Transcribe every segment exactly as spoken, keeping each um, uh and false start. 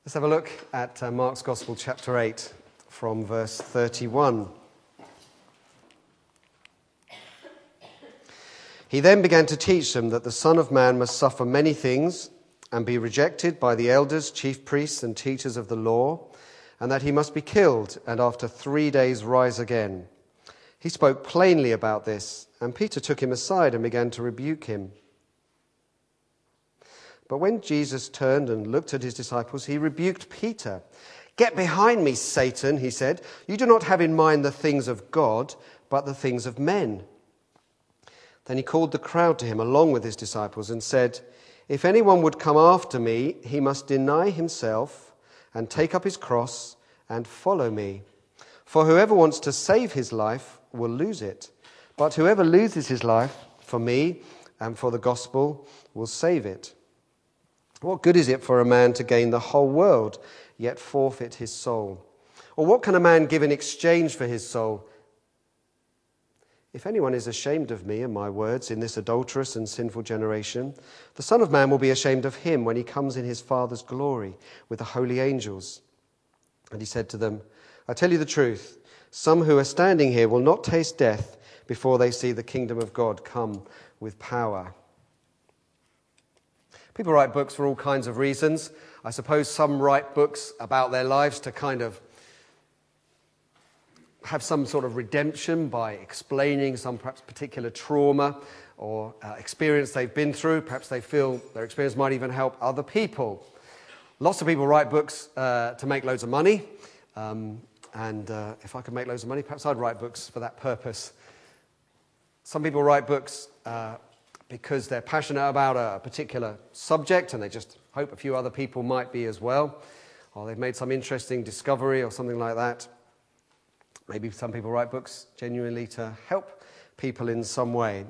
Let's have a look at uh, Mark's Gospel, chapter eight, from verse thirty-one. He then began to teach them that the Son of Man must suffer many things and be rejected by the elders, chief priests, and teachers of the law, and that he must be killed and after three days rise again. He spoke plainly about this, and Peter took him aside and began to rebuke him. But when Jesus turned and looked at his disciples, he rebuked Peter. "Get behind me, Satan," he said. "You do not have in mind the things of God, but the things of men." Then he called the crowd to him along with his disciples and said, "If anyone would come after me, he must deny himself and take up his cross and follow me. For whoever wants to save his life will lose it, but whoever loses his life for me and for the gospel will save it. What good is it for a man to gain the whole world, yet forfeit his soul? Or what can a man give in exchange for his soul? If anyone is ashamed of me and my words in this adulterous and sinful generation, the Son of Man will be ashamed of him when he comes in his Father's glory with the holy angels." And he said to them, "I tell you the truth, some who are standing here will not taste death before they see the kingdom of God come with power." People write books for all kinds of reasons. I suppose some write books about their lives to kind of have some sort of redemption by explaining some perhaps particular trauma or uh, experience they've been through. Perhaps they feel their experience might even help other people. Lots of people write books uh, to make loads of money. Um, and uh, if I could make loads of money, perhaps I'd write books for that purpose. Some people write books uh, because they're passionate about a particular subject and they just hope a few other people might be as well. Or they've made some interesting discovery or something like that. Maybe some people write books genuinely to help people in some way.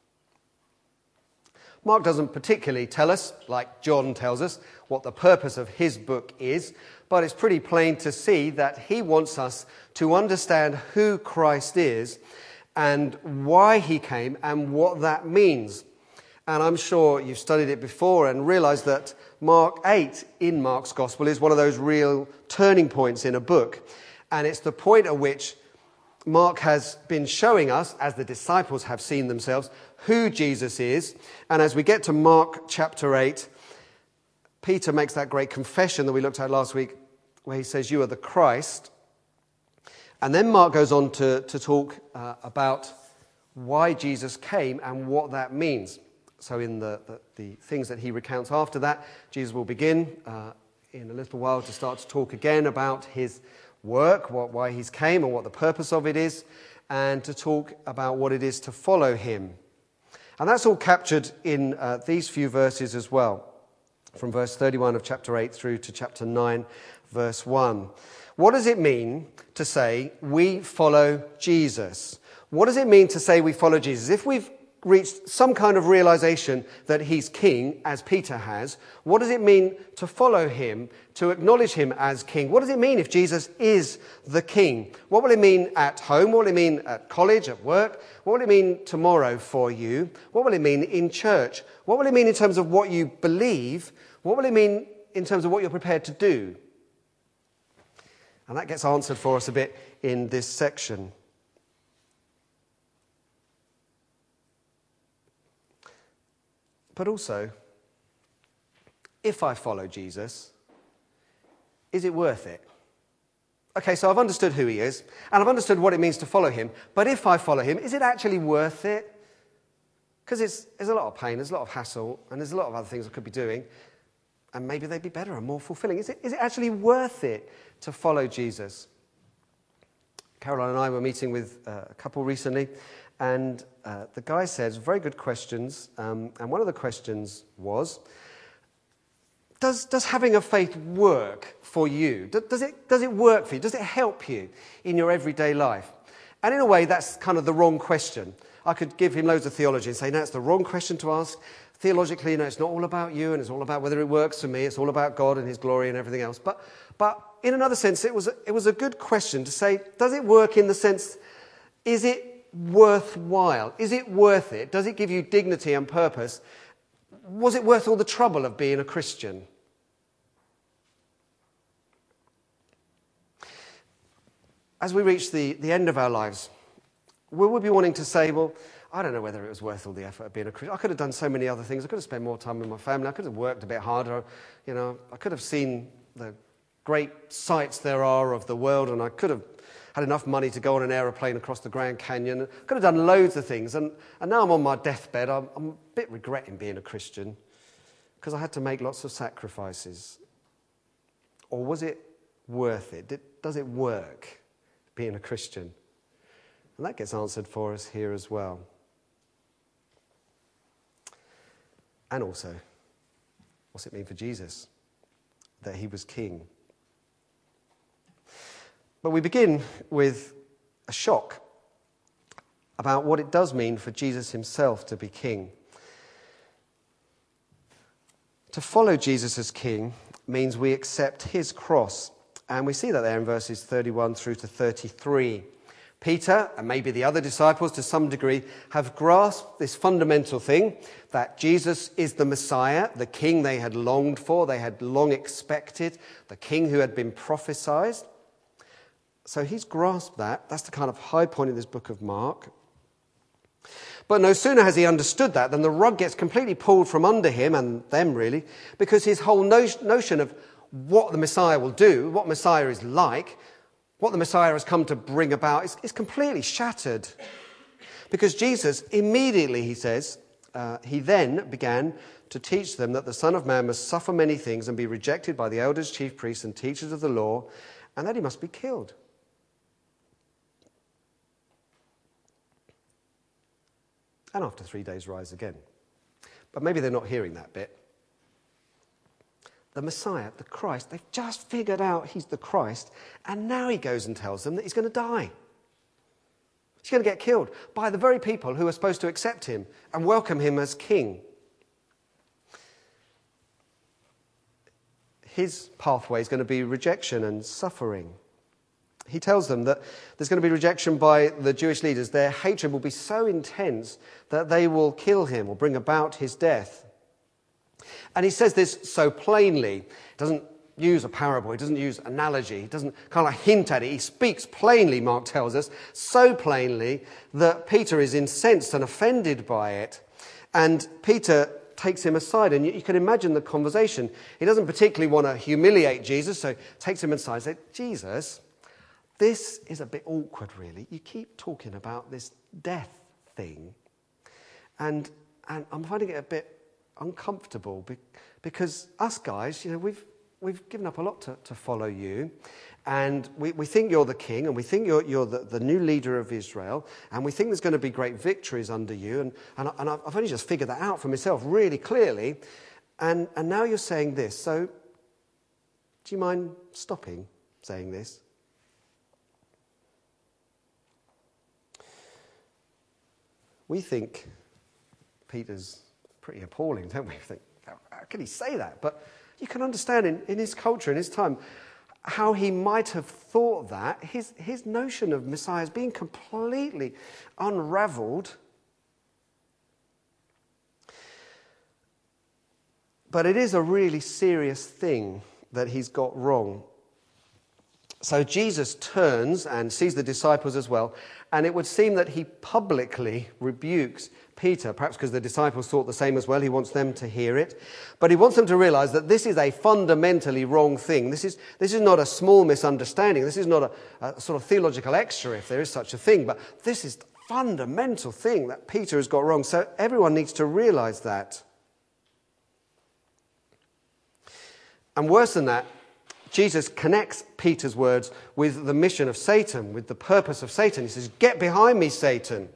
Mark doesn't particularly tell us, like John tells us, what the purpose of his book is, but it's pretty plain to see that he wants us to understand who Christ is and why he came and what that means. And I'm sure you've studied it before and realized that Mark eight in Mark's Gospel is one of those real turning points in a book. And it's the point at which Mark has been showing us, as the disciples have seen themselves, who Jesus is. And as we get to Mark chapter eight, Peter makes that great confession that we looked at last week, where he says, "You are the Christ." And then Mark goes on to, to talk uh, about why Jesus came and what that means. So in the, the, the things that he recounts after that, Jesus will begin uh, in a little while to start to talk again about his work, what, why he's came and what the purpose of it is, and to talk about what it is to follow him. And that's all captured in uh, these few verses as well, from verse thirty-one of chapter eight through to chapter nine, verse one. What does it mean to say we follow Jesus? What does it mean to say we follow Jesus? If we've reached some kind of realization that he's king, as Peter has, what does it mean to follow him, to acknowledge him as king? What does it mean if Jesus is the king? What will it mean at home? What will it mean at college, at work? What will it mean tomorrow for you? What will it mean in church? What will it mean in terms of what you believe? What will it mean in terms of what you're prepared to do? And that gets answered for us a bit in this section. But also, if I follow Jesus, is it worth it? Okay, so I've understood who he is, and I've understood what it means to follow him, but if I follow him, is it actually worth it? Because it's, there's a lot of pain, there's a lot of hassle, and there's a lot of other things I could be doing, and maybe they'd be better and more fulfilling. Is it, is it actually worth it to follow Jesus? Caroline and I were meeting with uh, a couple recently, and uh, the guy says very good questions, um, and one of the questions was, does, does having a faith work for you? Does, does, it, does it work for you? Does it help you in your everyday life? And in a way, that's kind of the wrong question. I could give him loads of theology and say, no, it's the wrong question to ask. Theologically, no, it's not all about you, and it's all about whether it works for me. It's all about God and his glory and everything else. But, but in another sense, it was, a, it was a good question to say, does it work in the sense, is it worthwhile? Is it worth it? Does it give you dignity and purpose? Was it worth all the trouble of being a Christian? as we reach the, the end of our lives, will we be wanting to say, well, I don't know whether it was worth all the effort of being a Christian. I could have done so many other things. I could have spent more time with my family. I could have worked a bit harder. You know, I could have seen the great sights there are of the world, and I could have had enough money to go on an aeroplane across the Grand Canyon. I could have done loads of things. And, and now I'm on my deathbed. I'm, I'm a bit regretting being a Christian because I had to make lots of sacrifices. Or was it worth it? Did, does it work, being a Christian? And that gets answered for us here as well. And also, what's it mean for Jesus that he was king? But we begin with a shock about what it does mean for Jesus himself to be king. To follow Jesus as king means we accept his cross. And we see that there in verses thirty-one through to thirty-three. Peter, and maybe the other disciples to some degree, have grasped this fundamental thing, that Jesus is the Messiah, the king they had longed for, they had long expected, the king who had been prophesied. So he's grasped that. That's the kind of high point in this book of Mark. But no sooner has he understood that than the rug gets completely pulled from under him, and them really, because his whole no- notion of what the Messiah will do, what Messiah is like, what the Messiah has come to bring about is, is completely shattered. Because Jesus, immediately, he says, uh, he then began to teach them that the Son of Man must suffer many things and be rejected by the elders, chief priests, and teachers of the law, and that he must be killed. And after three days rise again. But maybe they're not hearing that bit. The Messiah, the Christ, they've just figured out he's the Christ, and now he goes and tells them that he's going to die. He's going to get killed by the very people who are supposed to accept him and welcome him as king. His pathway is going to be rejection and suffering. He tells them that there's going to be rejection by the Jewish leaders. Their hatred will be so intense that they will kill him or bring about his death. And he says this so plainly. He doesn't use a parable. He doesn't use analogy. He doesn't kind of hint at it. He speaks plainly, Mark tells us, so plainly that Peter is incensed and offended by it. And Peter takes him aside, and you, you can imagine the conversation. He doesn't particularly want to humiliate Jesus, so takes him aside and says, Jesus, this is a bit awkward, really. You keep talking about this death thing, and and I'm finding it a bit uncomfortable because us guys, you know, we've we've given up a lot to, to follow you, and we, we think you're the king, and we think you're you're the, the new leader of Israel, and we think there's going to be great victories under you, and and, and I've only just figured that out for myself really clearly, and and now you're saying this. So, do you mind stopping saying this? We think Peter's pretty appalling, don't we? We think, how can he say that? But you can understand in, in his culture, in his time, how he might have thought that. His, his notion of Messiah is being completely unraveled. But it is a really serious thing that he's got wrong. So Jesus turns and sees the disciples as well, and it would seem that he publicly rebukes Peter, perhaps because the disciples thought the same as well. He wants them to hear it. But he wants them to realize that this is a fundamentally wrong thing. This is, this is not a small misunderstanding. This is not a, a sort of theological extra, if there is such a thing. But this is the fundamental thing that Peter has got wrong. So everyone needs to realize that. And worse than that, Jesus connects Peter's words with the mission of Satan, with the purpose of Satan. He says, "Get behind me, Satan."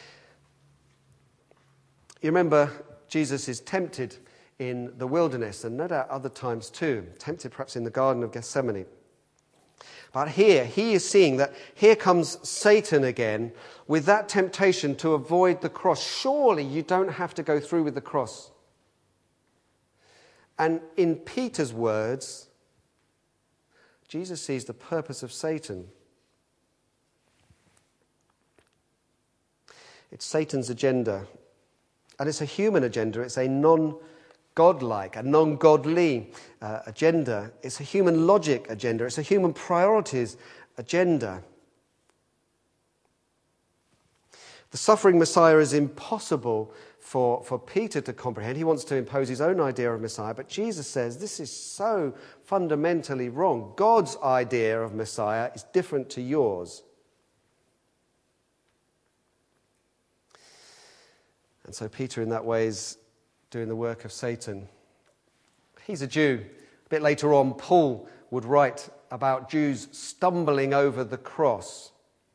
You remember Jesus is tempted in the wilderness, and no doubt other times too, tempted perhaps in the Garden of Gethsemane. But here, he is seeing that here comes Satan again with that temptation to avoid the cross. Surely you don't have to go through with the cross. And in Peter's words, Jesus sees the purpose of Satan. It's Satan's agenda. And it's a human agenda. It's a non-godlike, a non-godly uh, agenda. It's a human logic agenda. It's a human priorities agenda. The suffering Messiah is impossible for, for Peter to comprehend. He wants to impose his own idea of Messiah, but Jesus says this is so fundamentally wrong. God's idea of Messiah is different to yours. And so Peter, in that way, is doing the work of Satan. He's a Jew. A bit later on, Paul would write about Jews stumbling over the cross.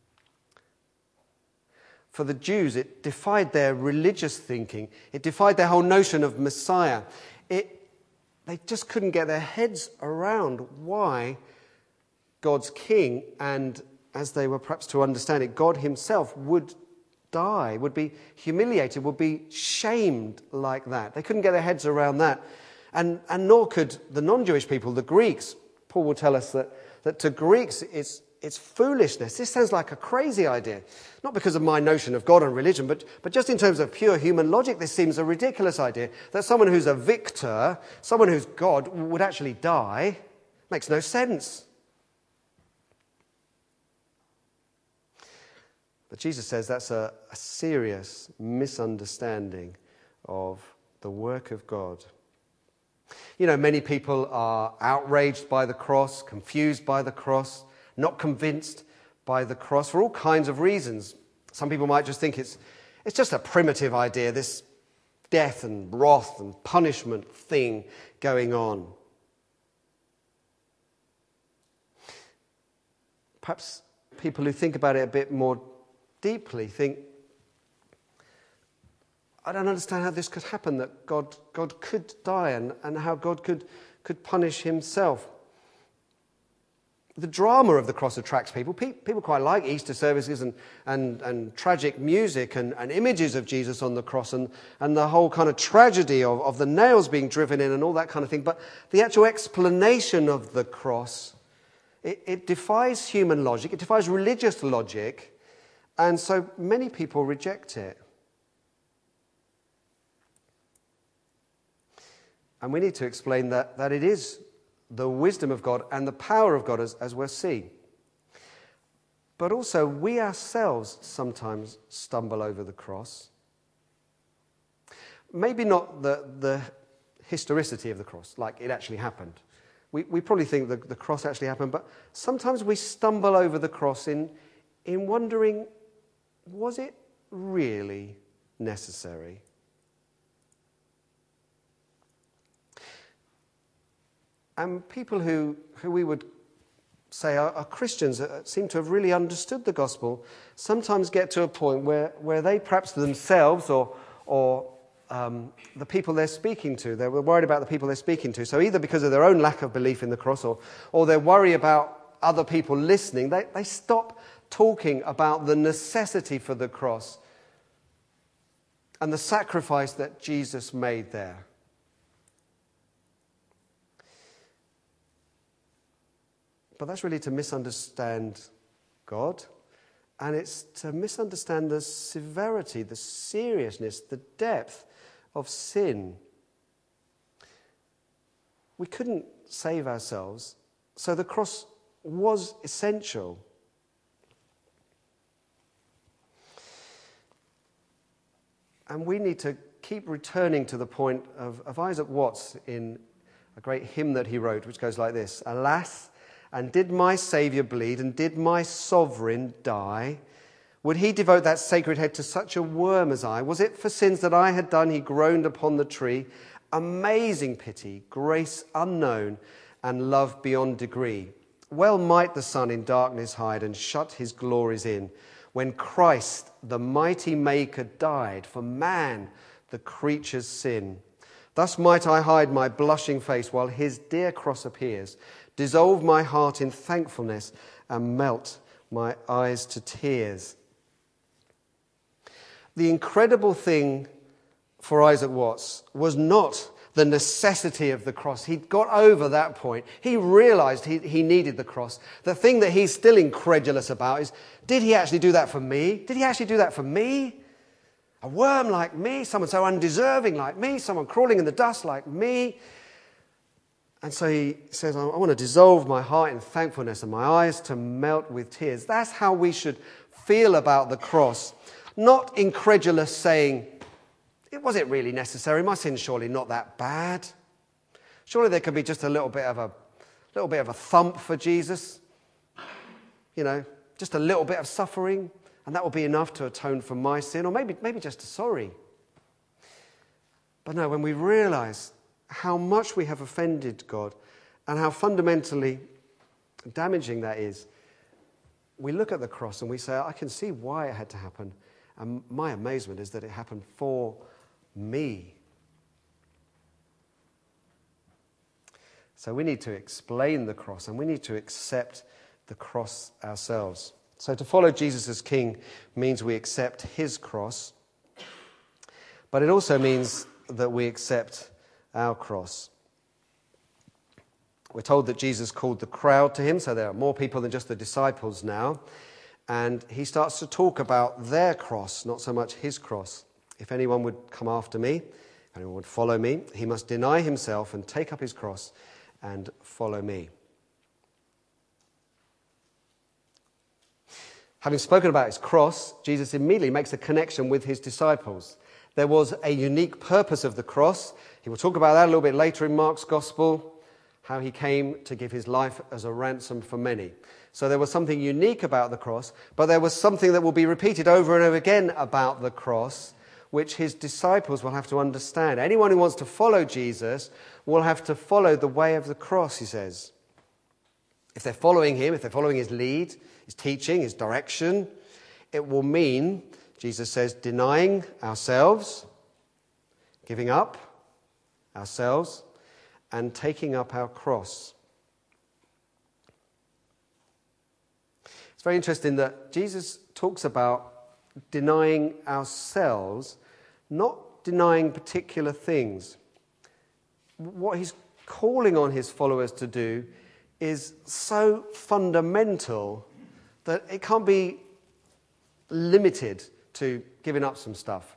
For the Jews, it defied their religious thinking. It defied their whole notion of Messiah. It, they just couldn't get their heads around why God's king, and as they were perhaps to understand it, God himself would die, would be humiliated, would be shamed like that. They couldn't get their heads around that. And, and nor could the non-Jewish people, the Greeks. Paul will tell us that, that to Greeks it's, it's foolishness. This sounds like a crazy idea. Not because of my notion of God and religion, but, but just in terms of pure human logic, this seems a ridiculous idea. That someone who's a victor, someone who's God, would actually die. Makes no sense. But Jesus says that's a, a serious misunderstanding of the work of God. You know, many people are outraged by the cross, confused by the cross, not convinced by the cross for all kinds of reasons. Some people might just think it's, it's just a primitive idea, this death and wrath and punishment thing going on. Perhaps people who think about it a bit more deeply think, I don't understand how this could happen, that God God could die and, and how God could, could punish himself. The drama of the cross attracts people. Pe- people quite like Easter services and, and, and tragic music and, and images of Jesus on the cross and, and the whole kind of tragedy of, of the nails being driven in and all that kind of thing. But the actual explanation of the cross, it, it defies human logic, it defies religious logic, and so many people reject it. And we need to explain that, that it is the wisdom of God and the power of God as, as we'll see. But also, we ourselves sometimes stumble over the cross. Maybe not the, the historicity of the cross, like it actually happened. We, we probably think the, the cross actually happened, but sometimes we stumble over the cross in, in wondering, was it really necessary? And people who, who we would say are, are Christians, uh, seem to have really understood the gospel, sometimes get to a point where, where they perhaps themselves or, or um, the people they're speaking to, they're worried about the people they're speaking to. So either because of their own lack of belief in the cross or, or their worry about other people listening, they, they stop talking about the necessity for the cross and the sacrifice that Jesus made there. But that's really to misunderstand God, and it's to misunderstand the severity, the seriousness, the depth of sin. We couldn't save ourselves, so the cross was essential. And we need to keep returning to the point of, of Isaac Watts in a great hymn that he wrote, which goes like this: Alas, and did my Saviour bleed, and did my Sovereign die? Would he devote that sacred head to such a worm as I? Was it for sins that I had done he groaned upon the tree? Amazing pity, grace unknown, and love beyond degree. Well might the sun in darkness hide and shut his glories in, when Christ, the mighty Maker, died for man, the creature's sin. Thus might I hide my blushing face while his dear cross appears, dissolve my heart in thankfulness, and melt my eyes to tears. The incredible thing for Isaac Watts was not the necessity of the cross. He'd got over that point. He realized he, he needed the cross. The thing that he's still incredulous about is, did he actually do that for me? Did he actually do that for me? A worm like me, someone so undeserving like me, someone crawling in the dust like me. And so he says, I want to dissolve my heart in thankfulness and my eyes to melt with tears. That's how we should feel about the cross. not incredulous saying, was it really necessary? My sin's surely not that bad. Surely there could be just a little bit of a little bit of a thump for Jesus. You know, just a little bit of suffering, and that will be enough to atone for my sin, or maybe, maybe just a sorry. But no, when we realize how much we have offended God and how fundamentally damaging that is, we look at the cross and we say, I can see why it had to happen. And my amazement is that it happened for me. So we need to explain the cross, and we need to accept the cross ourselves. So to follow Jesus as King means we accept his cross, but it also means that we accept our cross. We're told that Jesus called the crowd to him, so there are more people than just the disciples now, and he starts to talk about their cross, not so much his cross. If anyone would come after me, if anyone would follow me, he must deny himself and take up his cross and follow me. Having spoken about his cross, Jesus immediately makes a connection with his disciples. There was a unique purpose of the cross. He will talk about that a little bit later in Mark's Gospel, how he came to give his life as a ransom for many. So there was something unique about the cross, but there was something that will be repeated over and over again about the cross, which his disciples will have to understand. Anyone who wants to follow Jesus will have to follow the way of the cross, he says. If they're following him, if they're following his lead, his teaching, his direction, it will mean, Jesus says, denying ourselves, giving up ourselves, and taking up our cross. It's very interesting that Jesus talks about denying ourselves, not denying particular things. What he's calling on his followers to do is so fundamental that it can't be limited to giving up some stuff.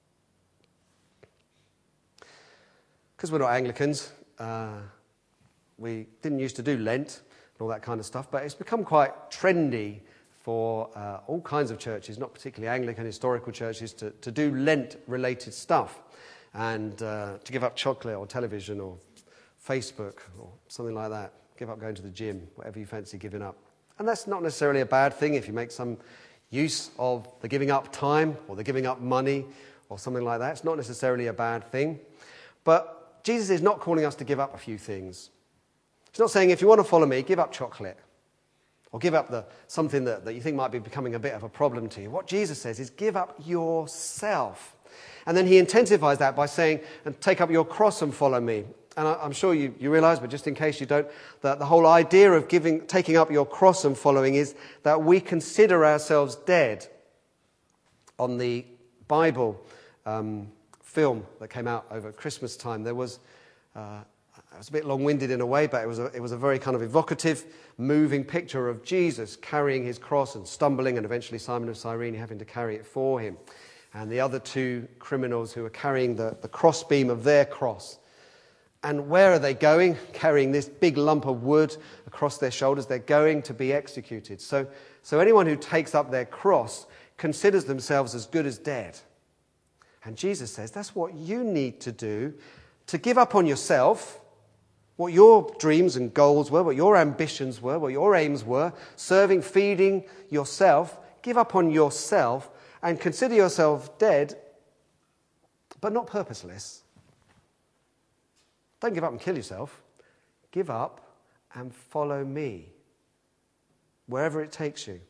Because we're not Anglicans, uh, we didn't used to do Lent and all that kind of stuff, but it's become quite trendy for uh, all kinds of churches, not particularly Anglican historical churches, to, to do Lent-related stuff and uh, to give up chocolate or television or Facebook or something like that. Give up going to the gym, whatever you fancy giving up. And that's not necessarily a bad thing if you make some use of the giving up time or the giving up money or something like that. It's not necessarily a bad thing. But Jesus is not calling us to give up a few things. He's not saying if you want to follow me, give up chocolate or give up the something that, that you think might be becoming a bit of a problem to you. What Jesus says is give up yourself. And then he intensifies that by saying, and take up your cross and follow me. And I'm sure you, you realize, but just in case you don't, that the whole idea of giving, taking up your cross and following is that we consider ourselves dead. On the Bible um, film that came out over Christmas time, there was, uh, it was a bit long-winded in a way, but it was a, it was a very kind of evocative, moving picture of Jesus carrying his cross and stumbling, and eventually Simon of Cyrene having to carry it for him. And the other two criminals who were carrying the, the crossbeam of their cross. And where are they going? Carrying this big lump of wood across their shoulders. They're going to be executed. So, so anyone who takes up their cross considers themselves as good as dead. And Jesus says that's what you need to do to give up on yourself, what your dreams and goals were, what your ambitions were, what your aims were, serving, feeding yourself. Give up on yourself and consider yourself dead, but not purposeless. Don't give up and kill yourself. Give up and follow me, wherever it takes you.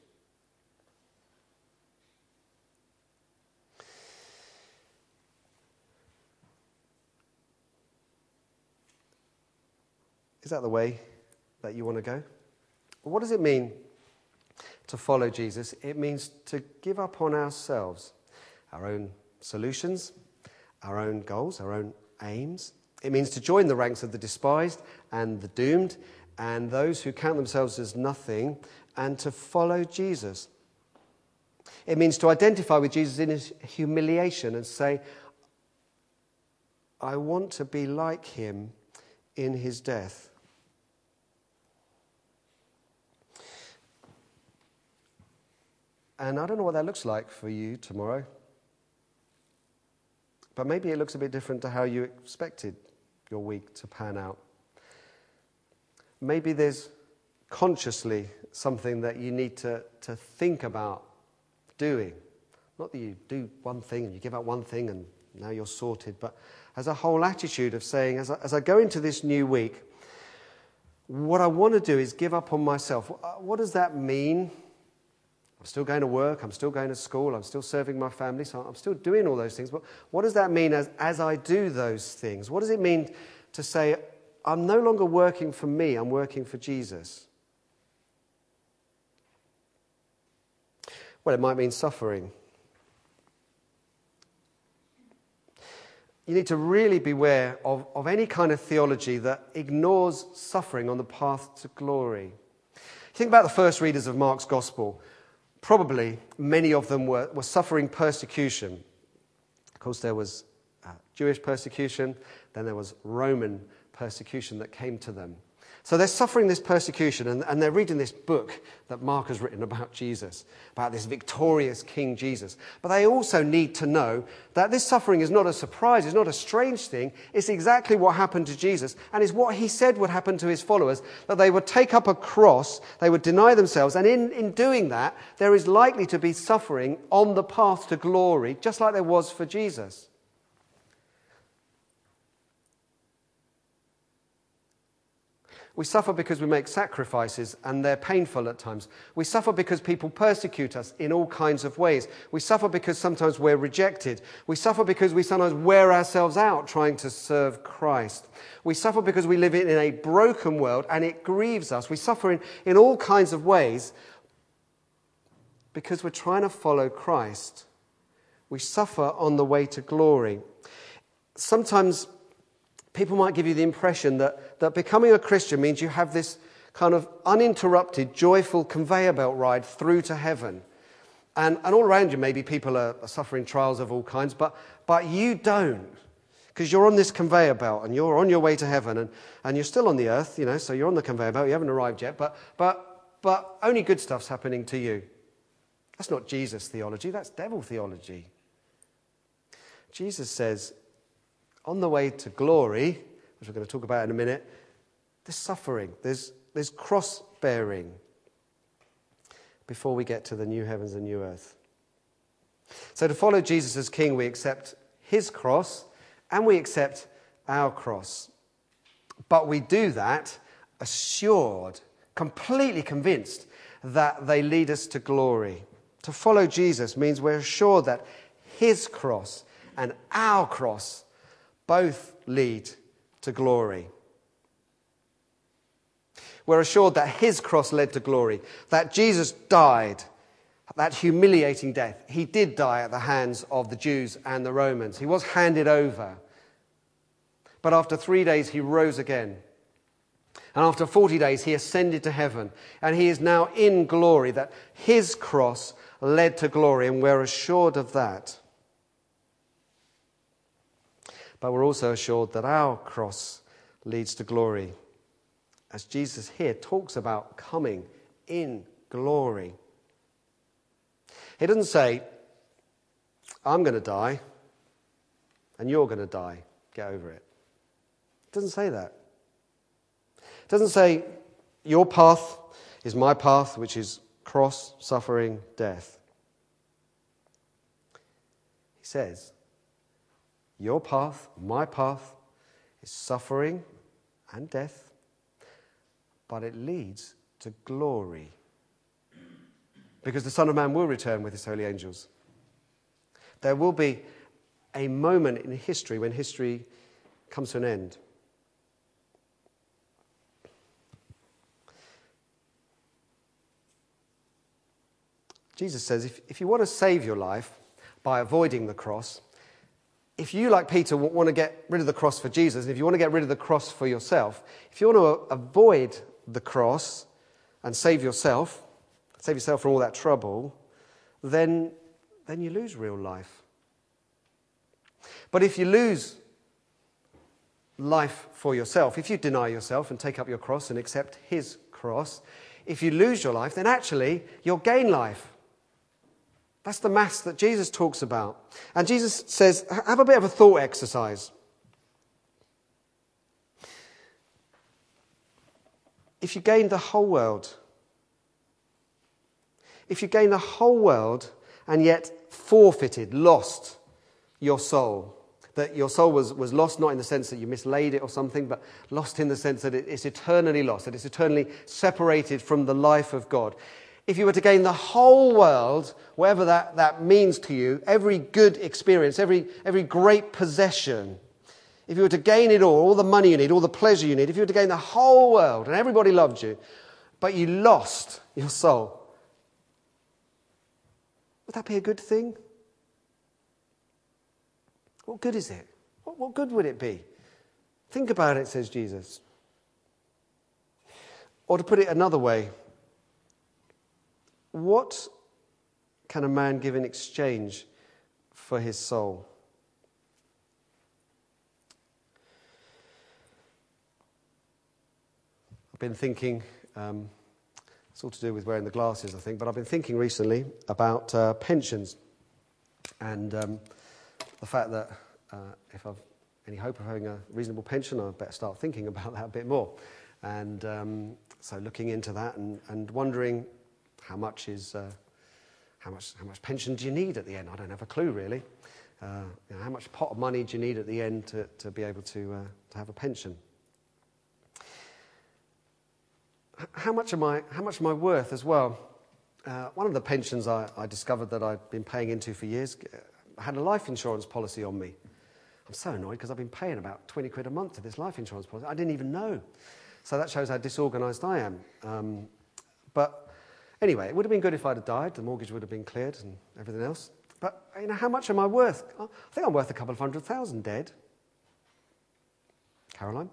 Is that the way that you want to go? Well, what does it mean to follow Jesus? It means to give up on ourselves, our own solutions, our own goals, our own aims. It means to join the ranks of the despised and the doomed and those who count themselves as nothing, and to follow Jesus. It means to identify with Jesus in his humiliation and say, I want to be like him in his death. And I don't know what that looks like for you tomorrow. But maybe it looks a bit different to how you expected your week to pan out. Maybe there's consciously something that you need to, to think about doing. Not that you do one thing and you give up one thing and now you're sorted, but as a whole attitude of saying, as I, as I go into this new week, what I want to do is give up on myself. What does that mean? I'm still going to work, I'm still going to school, I'm still serving my family, so I'm still doing all those things. But what does that mean as, as I do those things? What does it mean to say, I'm no longer working for me, I'm working for Jesus? Well, it might mean suffering. You need to really beware of, of any kind of theology that ignores suffering on the path to glory. Think about the first readers of Mark's Gospel. Probably many of them were, were suffering persecution. Of course, there was uh, Jewish persecution, then there was Roman persecution that came to them. So they're suffering this persecution, and, and they're reading this book that Mark has written about Jesus, about this victorious King Jesus. But they also need to know that this suffering is not a surprise, it's not a strange thing. It's exactly what happened to Jesus, and it's what he said would happen to his followers, that they would take up a cross, they would deny themselves, and in, in doing that, there is likely to be suffering on the path to glory, just like there was for Jesus. We suffer because we make sacrifices and they're painful at times. We suffer because people persecute us in all kinds of ways. We suffer because sometimes we're rejected. We suffer because we sometimes wear ourselves out trying to serve Christ. We suffer because we live in a broken world and it grieves us. We suffer in, in all kinds of ways because we're trying to follow Christ. We suffer on the way to glory. Sometimes people might give you the impression that, that becoming a Christian means you have this kind of uninterrupted, joyful conveyor belt ride through to heaven. And, and all around you, maybe people are, are suffering trials of all kinds, but, but you don't. Because you're on this conveyor belt and you're on your way to heaven and, and you're still on the earth, you know, so you're on the conveyor belt, you haven't arrived yet, but, but, but only good stuff's happening to you. That's not Jesus theology, that's devil theology. Jesus says, on the way to glory, which we're going to talk about in a minute, there's suffering, there's, there's cross-bearing before we get to the new heavens and new earth. So to follow Jesus as King, we accept his cross and we accept our cross. But we do that assured, completely convinced that they lead us to glory. To follow Jesus means we're assured that his cross and our cross both lead to glory. We're assured that his cross led to glory, that Jesus died that humiliating death. He did die at the hands of the Jews and the Romans. He was handed over. But after three days, he rose again. And after forty days, he ascended to heaven. And he is now in glory, that his cross led to glory, and we're assured of that. But we're also assured that our cross leads to glory, as Jesus here talks about coming in glory. He doesn't say, I'm going to die, and you're going to die. Get over it. It doesn't say that. It doesn't say, your path is my path, which is cross, suffering, death. He says, your path, my path, is suffering and death, but it leads to glory. Because the Son of Man will return with his holy angels. There will be a moment in history when history comes to an end. Jesus says, if, if you want to save your life by avoiding the cross, if you, like Peter, want to get rid of the cross for Jesus, and if you want to get rid of the cross for yourself, if you want to avoid the cross and save yourself, save yourself from all that trouble, then, then you lose real life. But if you lose life for yourself, if you deny yourself and take up your cross and accept his cross, if you lose your life, then actually you'll gain life. That's the maths that Jesus talks about. And Jesus says, have a bit of a thought exercise. If you gained the whole world, if you gained the whole world and yet forfeited, lost your soul, that your soul was, was lost not in the sense that you mislaid it or something, but lost in the sense that it, it's eternally lost, that it's eternally separated from the life of God. If you were to gain the whole world, whatever that, that means to you, every good experience, every, every great possession, if you were to gain it all, all the money you need, all the pleasure you need, if you were to gain the whole world and everybody loved you, but you lost your soul, would that be a good thing? What good is it? What, what good would it be? Think about it, says Jesus. Or to put it another way, what can a man give in exchange for his soul? I've been thinking, um, it's all to do with wearing the glasses, I think, but I've been thinking recently about uh, pensions and um, the fact that uh, if I've any hope of having a reasonable pension, I'd better start thinking about that a bit more. And um, so looking into that and, and wondering how much is uh, how much how much pension do you need at the end? I don't have a clue really. Uh, you know, how much pot of money do you need at the end to, to be able to uh, to have a pension? How much am I? How much am I worth as well? Uh, one of the pensions I, I discovered that I'd been paying into for years had a life insurance policy on me. I'm so annoyed because I've been paying about twenty quid a month to this life insurance policy. I didn't even know. So that shows how disorganised I am. Um, but anyway, it would have been good if I'd have died. The mortgage would have been cleared and everything else. But you know, how much am I worth? I think I'm worth a couple of hundred thousand dead. Caroline?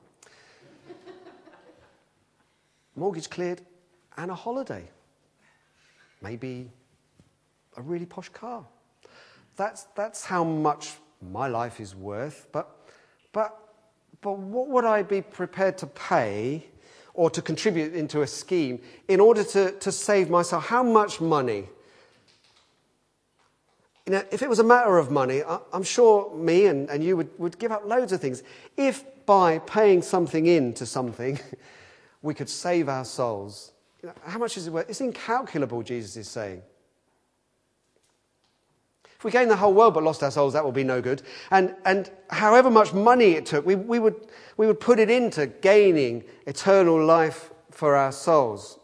Mortgage cleared and a holiday. Maybe a really posh car. That's that's how much my life is worth. But but but what would I be prepared to pay or to contribute into a scheme in order to, to save myself? How much money? You know, if it was a matter of money, I, I'm sure me and, and you would, would give up loads of things. If by paying something into something we could save our souls, you know, how much is it worth? It's incalculable, Jesus is saying. If we gain the whole world but lost our souls, that will be no good. And and however much money it took, we, we would we would put it into gaining eternal life for our souls.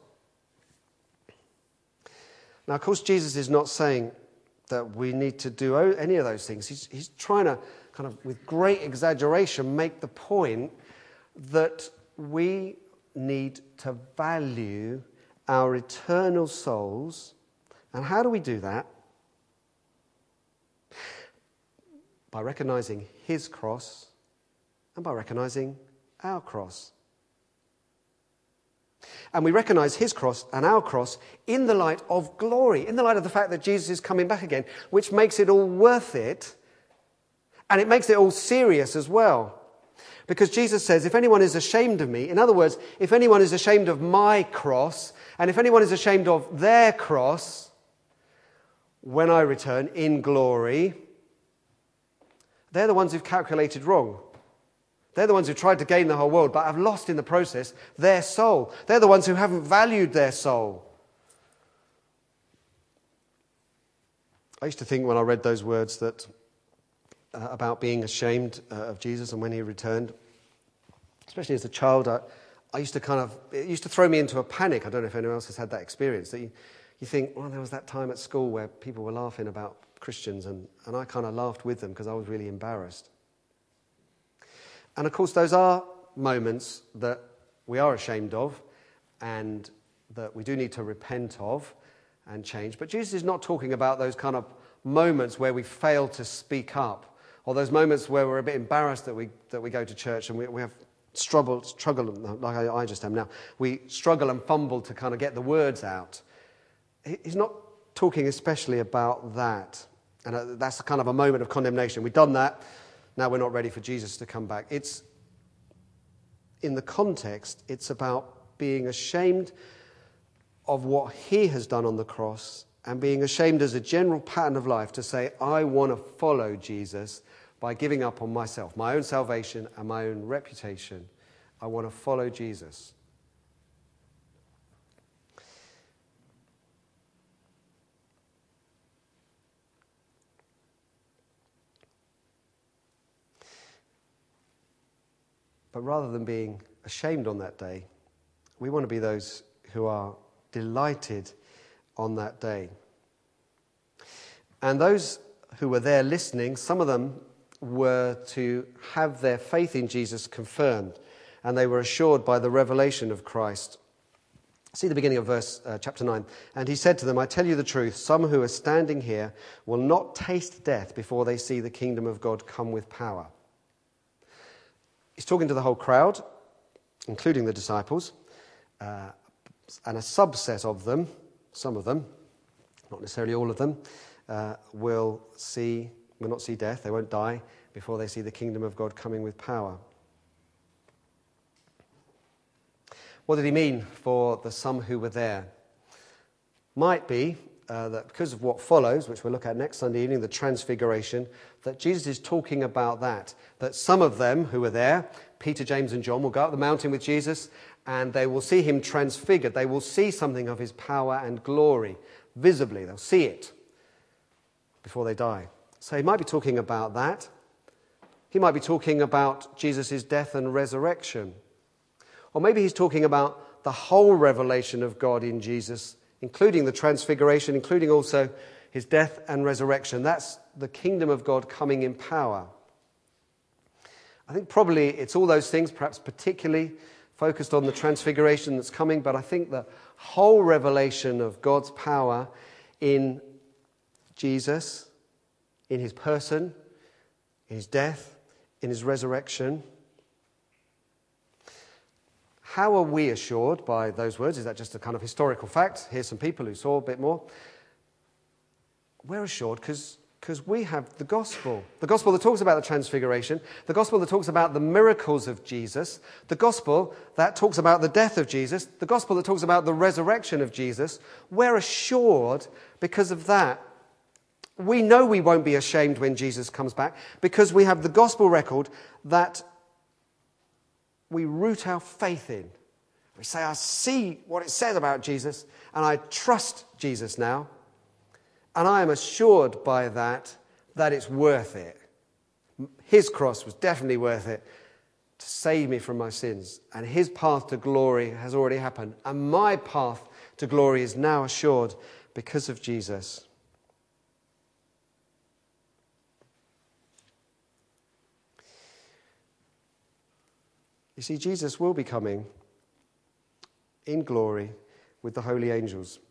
Now, of course, Jesus is not saying that we need to do any of those things. He's, he's trying to kind of, with great exaggeration, make the point that we need to value our eternal souls. And how do we do that? By recognizing his cross and by recognizing our cross. And we recognize his cross and our cross in the light of glory, in the light of the fact that Jesus is coming back again, which makes it all worth it, and it makes it all serious as well. Because Jesus says, if anyone is ashamed of me, in other words, if anyone is ashamed of my cross, and if anyone is ashamed of their cross, when I return in glory, they're the ones who've calculated wrong. They're the ones who tried to gain the whole world but have lost in the process their soul. They're the ones who haven't valued their soul. I used to think when I read those words that uh, about being ashamed uh, of Jesus and when he returned, especially as a child, I, I used to kind of, it used to throw me into a panic. I don't know if anyone else has had that experience. That you, you think, well, there was that time at school where people were laughing about Christians and, and I kind of laughed with them because I was really embarrassed. And of course, those are moments that we are ashamed of and that we do need to repent of and change. But Jesus is not talking about those kind of moments where we fail to speak up or those moments where we're a bit embarrassed that we that we go to church and we, we have struggle, struggle, like I, I just am now. We struggle and fumble to kind of get the words out. He's not talking especially about that. And that's kind of a moment of condemnation. We've done that. Now we're not ready for Jesus to come back. It's, in the context, it's about being ashamed of what he has done on the cross and being ashamed as a general pattern of life to say, I want to follow Jesus by giving up on myself, my own salvation and my own reputation. I want to follow Jesus. But rather than being ashamed on that day, we want to be those who are delighted on that day. And those who were there listening, some of them were to have their faith in Jesus confirmed, and they were assured by the revelation of Christ. See the beginning of verse uh, chapter nine. And he said to them, I tell you the truth, some who are standing here will not taste death before they see the kingdom of God come with power. He's talking to the whole crowd, including the disciples, uh, and a subset of them, some of them, not necessarily all of them, uh, will see, will not see death, they won't die before they see the kingdom of God coming with power. What did he mean for the some who were there? Might be uh, that because of what follows, which we'll look at next Sunday evening, the transfiguration, that Jesus is talking about that, that some of them who were there, Peter, James and John, will go up the mountain with Jesus and they will see him transfigured. They will see something of his power and glory visibly. They'll see it before they die. So he might be talking about that. He might be talking about Jesus' death and resurrection. Or maybe he's talking about the whole revelation of God in Jesus, including the transfiguration, including also his death and resurrection. That's the kingdom of God coming in power. I think probably it's all those things, perhaps particularly focused on the transfiguration that's coming, but I think the whole revelation of God's power in Jesus, in his person, in his death, in his resurrection. How are we assured by those words? Is that just a kind of historical fact? Here's some people who saw a bit more. We're assured because because we have the gospel. The gospel that talks about the transfiguration, the gospel that talks about the miracles of Jesus, the gospel that talks about the death of Jesus, the gospel that talks about the resurrection of Jesus. We're assured because of that. We know we won't be ashamed when Jesus comes back because we have the gospel record that we root our faith in. We say, I see what it says about Jesus and I trust Jesus now. And I am assured by that that it's worth it. His cross was definitely worth it to save me from my sins. And his path to glory has already happened. And my path to glory is now assured because of Jesus. You see, Jesus will be coming in glory with the holy angels.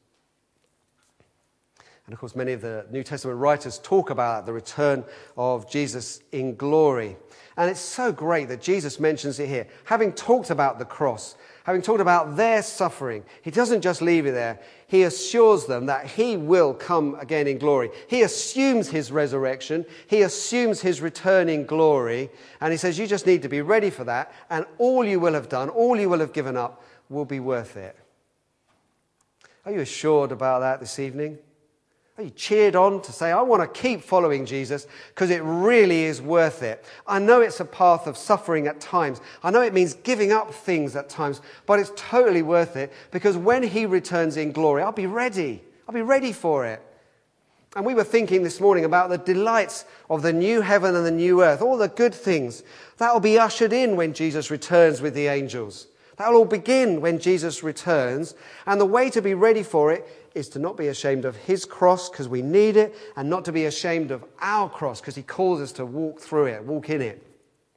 And of course, many of the New Testament writers talk about the return of Jesus in glory. And it's so great that Jesus mentions it here. Having talked about the cross, having talked about their suffering, he doesn't just leave it there. He assures them that he will come again in glory. He assumes his resurrection. He assumes his return in glory. And he says, you just need to be ready for that. And all you will have done, all you will have given up will be worth it. Are you assured about that this evening? Are you cheered on to say, I want to keep following Jesus because it really is worth it. I know it's a path of suffering at times. I know it means giving up things at times, but it's totally worth it because when he returns in glory, I'll be ready. I'll be ready for it. And we were thinking this morning about the delights of the new heaven and the new earth, all the good things that will be ushered in when Jesus returns with the angels. That will all begin when Jesus returns. And the way to be ready for it is to not be ashamed of his cross because we need it, and not to be ashamed of our cross because he calls us to walk through it, walk in it.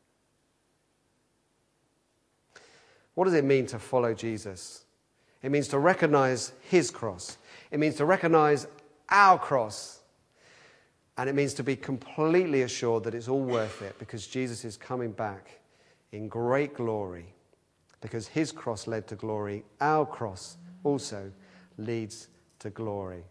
What does it mean to follow Jesus? It means to recognize his cross. It means to recognize our cross. And it means to be completely assured that it's all worth it because Jesus is coming back in great glory. Because his cross led to glory, our cross also leads to glory.